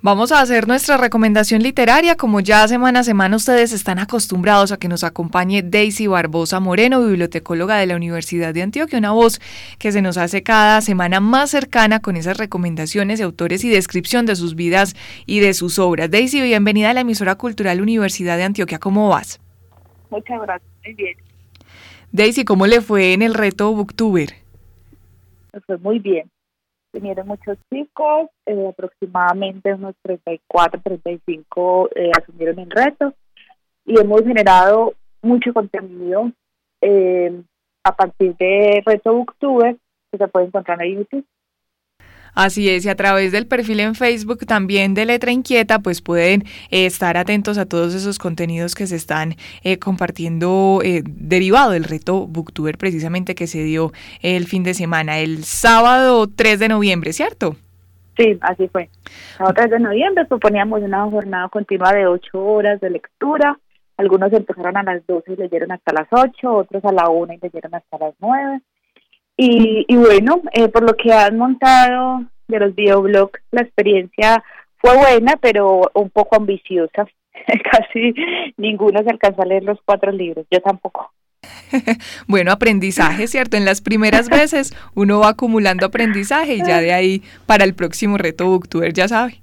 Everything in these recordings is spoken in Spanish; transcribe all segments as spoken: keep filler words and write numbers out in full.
Vamos a hacer nuestra recomendación literaria, como ya semana a semana ustedes están acostumbrados a que nos acompañe Daisy Barbosa Moreno, bibliotecóloga de la Universidad de Antioquia, una voz que se nos hace cada semana más cercana con esas recomendaciones de autores y descripción de sus vidas y de sus obras. Daisy, bienvenida a la emisora cultural Universidad de Antioquia, ¿cómo vas? Muchas gracias, muy bien. Daisy, ¿cómo le fue en el reto Booktuber? Me fue muy bien. Vinieron muchos chicos, eh, aproximadamente unos treinta y cuatro, treinta y cinco eh, asumieron el reto y hemos generado mucho contenido eh, a partir de Reto Booktuber que se puede encontrar en YouTube. Así es, y a través del perfil en Facebook también de Letra Inquieta, pues pueden eh, estar atentos a todos esos contenidos que se están eh, compartiendo eh, derivado del reto Booktuber precisamente que se dio el fin de semana, el sábado tres de noviembre, ¿cierto? Sí, así fue. El tres de noviembre proponíamos una jornada continua de ocho horas de lectura. Algunos empezaron a las doce y leyeron hasta las ocho, otros a la una y leyeron hasta las nueve. Y, y bueno, eh, por lo que han montado de los videoblogs, la experiencia fue buena, pero un poco ambiciosa. Casi ninguno se alcanzó a leer los cuatro libros, yo tampoco. Bueno, aprendizaje, ¿cierto? En las primeras veces uno va acumulando aprendizaje y ya de ahí para el próximo reto Booktuber, ya sabe.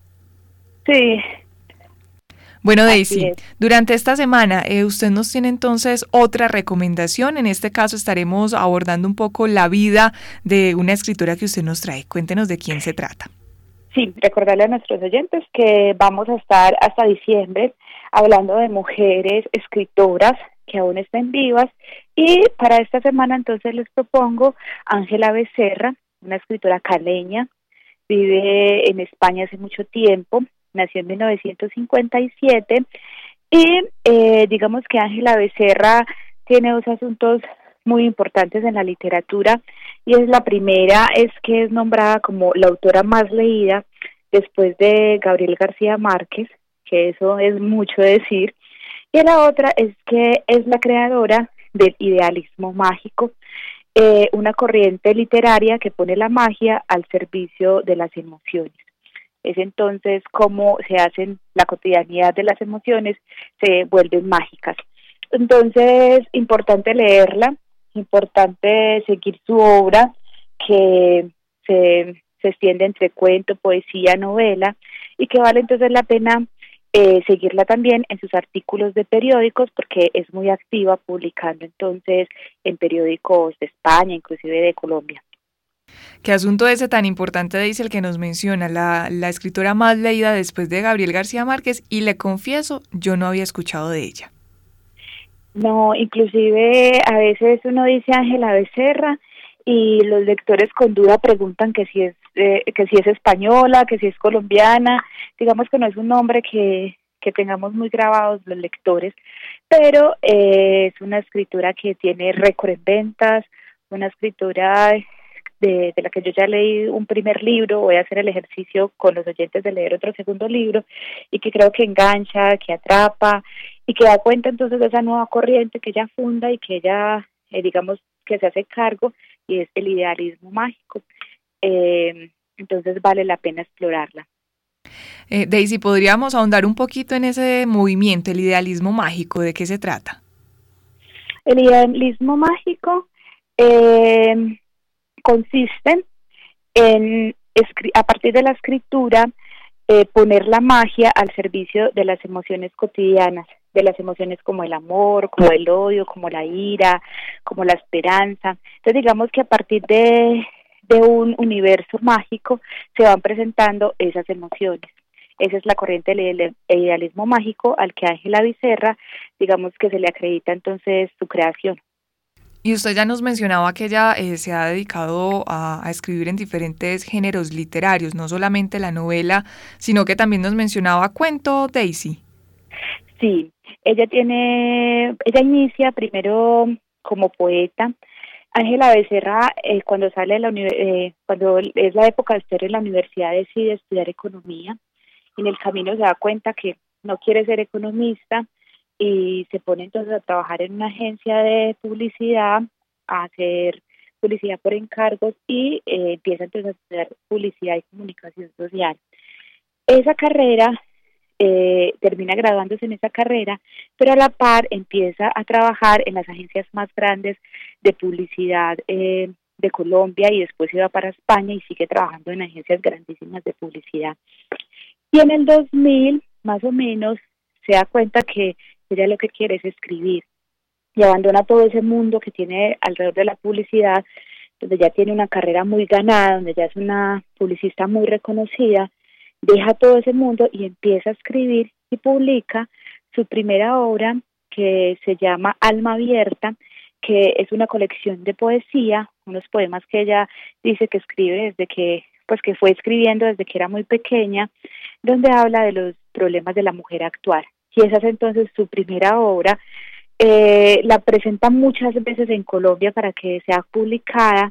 Sí. Bueno, Daisy, durante esta semana eh, usted nos tiene entonces otra recomendación. En este caso estaremos abordando un poco la vida de una escritora que usted nos trae. Cuéntenos de quién se trata. Sí, recordarle a nuestros oyentes que vamos a estar hasta diciembre hablando de mujeres escritoras que aún estén vivas, y para esta semana entonces les propongo Ángela Becerra, una escritora caleña, vive en España hace mucho tiempo, nació en mil novecientos cincuenta y siete y eh, digamos que Ángela Becerra tiene dos asuntos muy importantes en la literatura, y es la primera es que es nombrada como la autora más leída después de Gabriel García Márquez, que eso es mucho decir, y la otra es que es la creadora del idealismo mágico, eh, una corriente literaria que pone la magia al servicio de las emociones. Es entonces cómo se hacen la cotidianidad de las emociones, se vuelven mágicas. Entonces, importante leerla, importante seguir su obra, que se, se extiende entre cuento, poesía, novela, y que vale entonces la pena eh, seguirla también en sus artículos de periódicos, porque es muy activa publicando entonces en periódicos de España, inclusive de Colombia. ¿Qué asunto ese tan importante, dice el que nos menciona, la, la escritora más leída después de Gabriel García Márquez? Y le confieso, yo no había escuchado de ella. No, inclusive a veces uno dice Ángela Becerra y los lectores con duda preguntan que si es eh, que si es española, que si es colombiana. Digamos que no es un nombre que, que tengamos muy grabados los lectores, pero eh, es una escritora que tiene récord en ventas, una escritora de, de la que yo ya leí un primer libro, voy a hacer el ejercicio con los oyentes de leer otro segundo libro, y que creo que engancha, que atrapa, y que da cuenta entonces de esa nueva corriente que ella funda y que ella, eh, digamos, que se hace cargo, y es el idealismo mágico. Eh, entonces vale la pena explorarla. Eh, Daisy, ¿podríamos ahondar un poquito en ese movimiento, el idealismo mágico? ¿De qué se trata? El idealismo mágico eh, consiste en, a partir de la escritura, eh, poner la magia al servicio de las emociones cotidianas, de las emociones como el amor, como el odio, como la ira, como la esperanza. Entonces digamos que a partir de, de un universo mágico se van presentando esas emociones. Esa es la corriente del idealismo mágico al que Ángela Becerra, digamos que se le acredita entonces su creación. Y usted ya nos mencionaba que ella eh, se ha dedicado a, a escribir en diferentes géneros literarios, no solamente la novela, sino que también nos mencionaba cuento, Daisy. Sí, ella tiene, ella inicia primero como poeta. Ángela Becerra, eh, cuando sale de la eh, cuando es la época de estar en la universidad, decide estudiar economía. En el camino se da cuenta que no quiere ser economista y se pone entonces a trabajar en una agencia de publicidad, a hacer publicidad por encargos, y eh, empieza entonces a estudiar publicidad y comunicación social. Esa carrera, eh, termina graduándose en esa carrera, pero a la par empieza a trabajar en las agencias más grandes de publicidad eh, de Colombia, y después se va para España y sigue trabajando en agencias grandísimas de publicidad. Y en el dos mil, más o menos, se da cuenta que ella lo que quiere es escribir, y abandona todo ese mundo que tiene alrededor de la publicidad, donde ya tiene una carrera muy ganada, donde ya es una publicista muy reconocida. Deja todo ese mundo y empieza a escribir y publica su primera obra, que se llama Alma Abierta, que es una colección de poesía, unos poemas que ella dice que escribe desde que, pues que fue escribiendo desde que era muy pequeña, donde habla de los problemas de la mujer actual. Y esa es entonces su primera obra. Eh, la presenta muchas veces en Colombia para que sea publicada,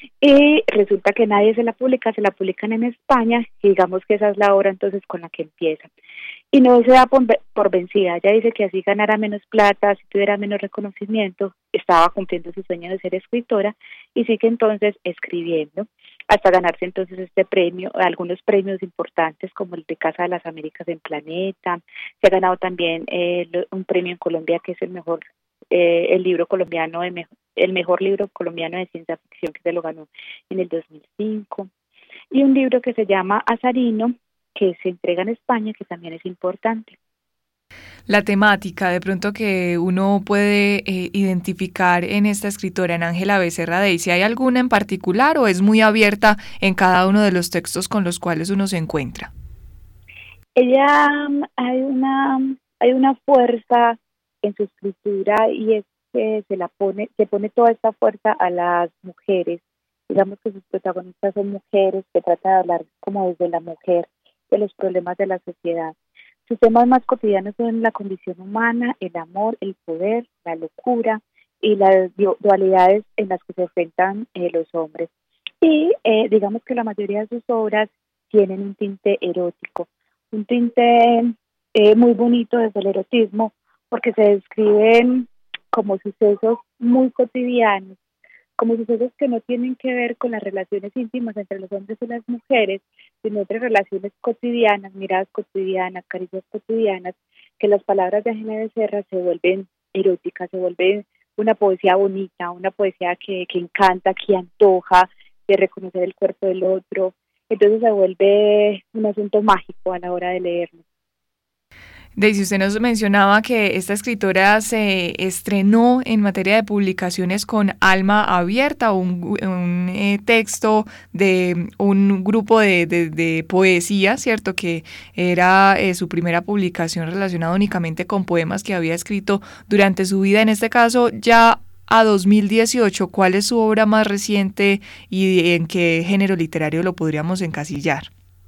y resulta que nadie se la publica, se la publican en España, y digamos que esa es la obra entonces con la que empieza. Y no se da por, por vencida. Ella dice que así ganara menos plata, si tuviera menos reconocimiento, estaba cumpliendo su sueño de ser escritora, y sigue entonces escribiendo hasta ganarse entonces este premio, algunos premios importantes como el de Casa de las Américas en Planeta. Se ha ganado también eh, un premio en Colombia que es el mejor, eh, el libro colombiano de mejor, el mejor libro colombiano de ciencia ficción, que se lo ganó en el dos mil cinco, y un libro que se llama Azarino, que se entrega en España, que también es importante. La temática, de pronto, que uno puede eh, identificar en esta escritora, en Ángela Becerra Deisy, ¿hay alguna en particular o es muy abierta en cada uno de los textos con los cuales uno se encuentra? Ella, hay una, hay una fuerza en su escritura, y es que se la pone, se pone toda esta fuerza a las mujeres. Digamos que sus protagonistas son mujeres, que trata de hablar como desde la mujer de los problemas de la sociedad. Sus temas más cotidianos son la condición humana, el amor, el poder, la locura y las dualidades en las que se enfrentan eh, los hombres. Y eh, digamos que la mayoría de sus obras tienen un tinte erótico, un tinte eh, muy bonito desde el erotismo, porque se describen como sucesos muy cotidianos, como sucesos que no tienen que ver con las relaciones íntimas entre los hombres y las mujeres, sino entre relaciones cotidianas, miradas cotidianas, caricias cotidianas, que las palabras de Ángela Becerra se vuelven eróticas, se vuelven una poesía bonita, una poesía que, que encanta, que antoja de reconocer el cuerpo del otro. Entonces se vuelve un asunto mágico a la hora de leerlo. Deisy, usted nos mencionaba que esta escritora se estrenó en materia de publicaciones con Alma Abierta, un, un eh, texto de un grupo de, de, de poesía, ¿cierto? Que era eh, su primera publicación relacionada únicamente con poemas que había escrito durante su vida. En este caso, ya a dos mil dieciocho, ¿cuál es su obra más reciente y en qué género literario lo podríamos encasillar?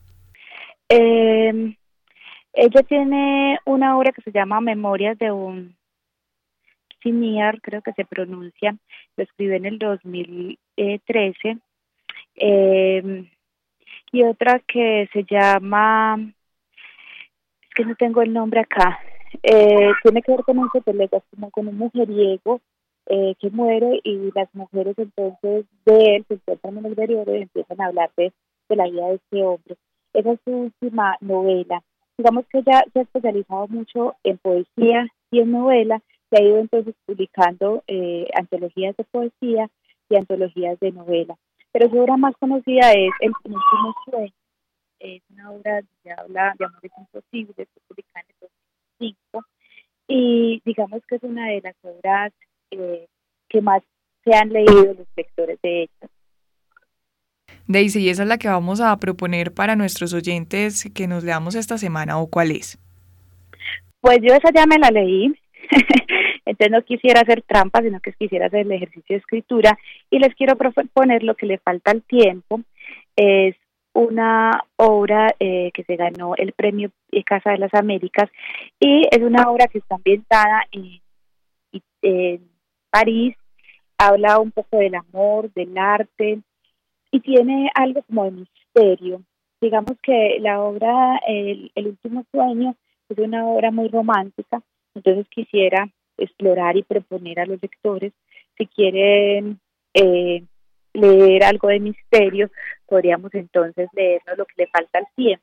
Eh... Ella tiene una obra que se llama Memorias de un Simiar, creo que se pronuncia, lo escribió en el dos mil trece, eh, y otra que se llama, es que no tengo el nombre acá, eh, tiene que ver con un fotógrafo, como con un mujeriego eh, que muere, y las mujeres entonces de él se encuentran en el periodo y empiezan a hablar de, de la vida de este hombre. Esa es su última novela. Digamos que ella se ha especializado mucho en poesía y en novela, se ha ido entonces publicando eh, antologías de poesía y antologías de novela. Pero su obra más conocida es El penúltimo sueño, es una obra que habla de amores imposibles, que publicada en el dos mil cinco, y digamos que es una de las obras eh, que más se han leído los lectores de ella. Deisy, ¿y esa es la que vamos a proponer para nuestros oyentes que nos leamos esta semana, o cuál es? Pues yo esa ya me la leí, entonces no quisiera hacer trampa, sino que quisiera hacer el ejercicio de escritura, y les quiero proponer Lo que le falta al tiempo. Es una obra eh, que se ganó el premio Casa de las Américas, y es una obra que está ambientada en, en París, habla un poco del amor, del arte, y tiene algo como de misterio. Digamos que la obra El, el último sueño es una obra muy romántica, entonces quisiera explorar y proponer a los lectores, si quieren eh, leer algo de misterio, podríamos entonces leernos Lo que le falta al tiempo,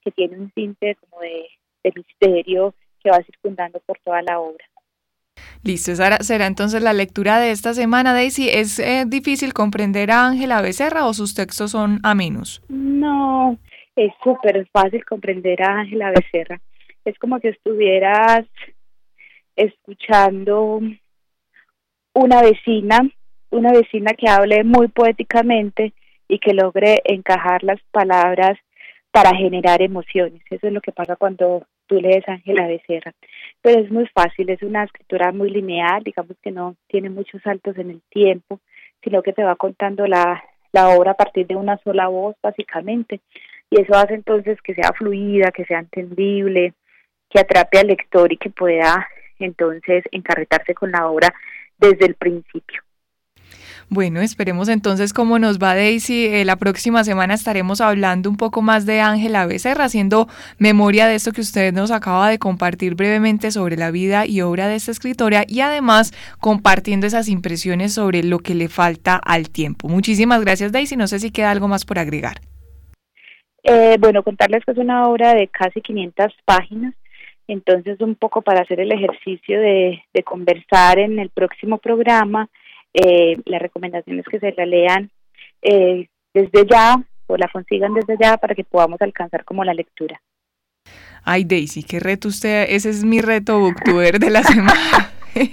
que tiene un tinte como de, de misterio que va circundando por toda la obra. Listo, esa será entonces la lectura de esta semana. Daisy, ¿es eh, difícil comprender a Ángela Becerra o sus textos son amenos? No, es súper fácil comprender a Ángela Becerra. Es como si estuvieras escuchando una vecina, una vecina que hable muy poéticamente y que logre encajar las palabras para generar emociones. Eso es lo que pasa cuando tú lees a Ángela Becerra. Pero es muy fácil, es una escritura muy lineal, digamos que no tiene muchos saltos en el tiempo, sino que te va contando la, la obra a partir de una sola voz, básicamente. Y eso hace entonces que sea fluida, que sea entendible, que atrape al lector y que pueda entonces encarretarse con la obra desde el principio. Bueno, esperemos entonces cómo nos va, Daisy. Eh, la próxima semana estaremos hablando un poco más de Ángela Becerra, haciendo memoria de esto que usted nos acaba de compartir brevemente sobre la vida y obra de esta escritora y además compartiendo esas impresiones sobre lo que le falta al tiempo. Muchísimas gracias, Daisy. No sé si queda algo más por agregar. Eh, bueno, contarles que es una obra de casi quinientas páginas, entonces un poco para hacer el ejercicio de, de conversar en el próximo programa. Eh, la recomendación es que se la lean eh, desde ya o la consigan desde ya para que podamos alcanzar como la lectura. Ay, Daisy, qué reto usted, ese es mi reto booktuber de la semana.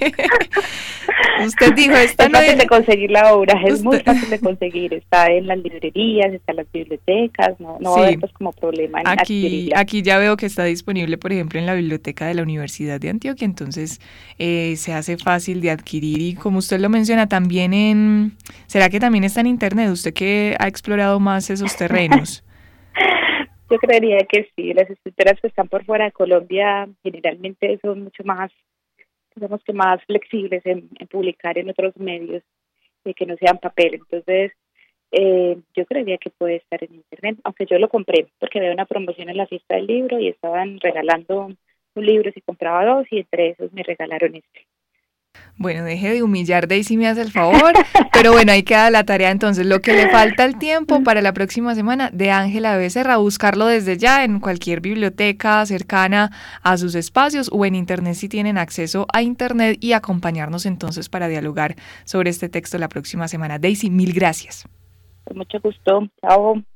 Usted dijo, esta es no fácil es... de conseguir la obra, es usted... muy fácil de conseguir, está en las librerías, está en las bibliotecas, no, no sí. va a haber pues como problema en aquí, adquirirla. Aquí ya veo que está disponible, por ejemplo, en la biblioteca de la Universidad de Antioquia, entonces eh, se hace fácil de adquirir y como usted lo menciona, también en... ¿Será que también está en internet? Usted que ha explorado más esos terrenos. Yo creería que sí, las escritoras que están por fuera de Colombia generalmente son mucho más, digamos que más flexibles en, en publicar en otros medios eh, que no sean papel, entonces eh, yo creería que puede estar en internet, aunque yo lo compré porque había una promoción en la fiesta del libro y estaban regalando un libro si compraba dos y entre esos me regalaron este. Bueno, deje de humillar, Daisy, me hace el favor, pero bueno, ahí queda la tarea entonces, lo que le falta el tiempo para la próxima semana de Ángela Becerra, buscarlo desde ya en cualquier biblioteca cercana a sus espacios o en internet si tienen acceso a internet y acompañarnos entonces para dialogar sobre este texto la próxima semana. Daisy, mil gracias. Con mucho gusto, chao.